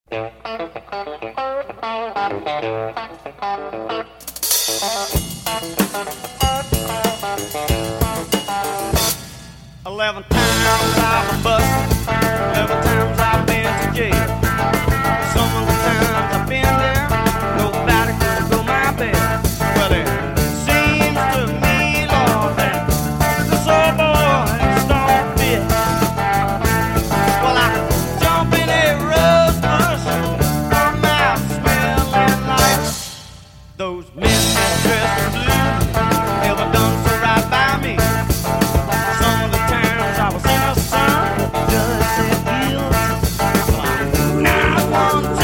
11 times I've been busted, 11 times I've been to jail. Some of the times I've been there, nobody could fill my bed. But it seems to me, Lord, that this old boy don't fit. Well, I jump in a rose bush, my mouth smelling like those men dressed in blue. Never done so right by me. Some of the times I was in the sun, just said guilty. Well, I now want